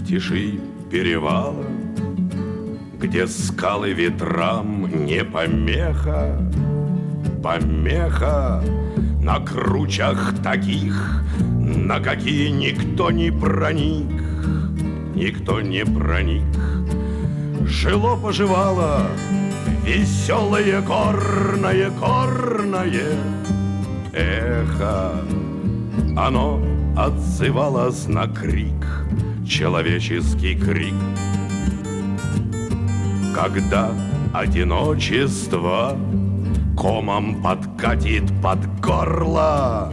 тиши перевала, где скалы ветрам не помеха, помеха на кручах таких, на какие никто не проник, никто не проник. Жило-поживало веселое горное, горное эхо. Оно отзывалось на крик, человеческий крик. Когда одиночество комом подкатит под горло,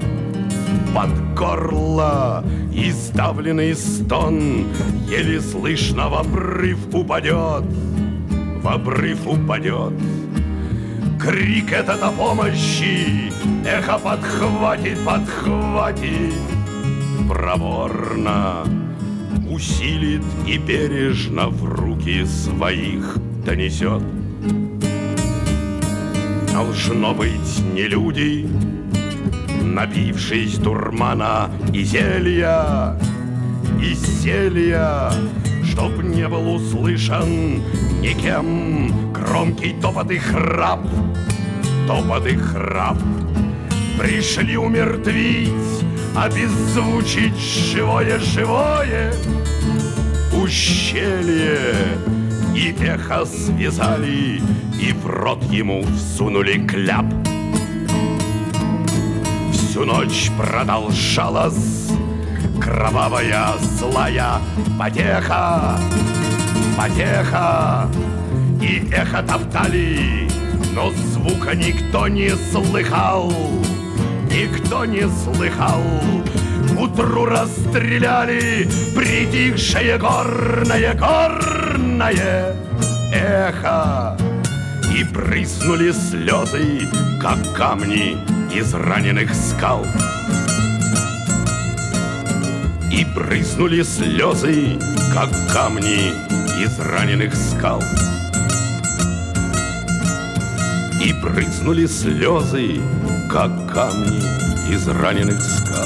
и сдавленный стон еле слышно в обрыв упадет, в обрыв упадет. Крик этот о помощи эхо подхватит, подхватит, проворно усилит и бережно в руки своих донесет. Должно быть, не люди, напившись дурмана и зелья, чтоб не был услышан никем громкий топот и храп, пришли умертвить, обеззвучить живое ущелье, и эхо связали, и в рот ему всунули кляп. Всю ночь продолжалась кровавая злая потеха, и эхо топтали, но звука никто не слыхал, никто не слыхал. К утру расстреляли притихшее горное эхо, и брызнули слезы, как камни из раненых скал. И брызнули слезы, как камни из раненых скал. И брызнули слезы, как камни из раненых скал.